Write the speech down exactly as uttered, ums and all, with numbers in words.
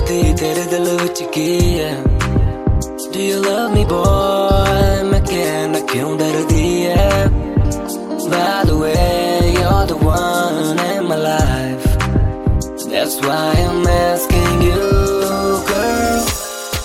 करदी तेरे दिल विच की है? Do you love me boy? मैं कहना क्यों डरदी है? By the way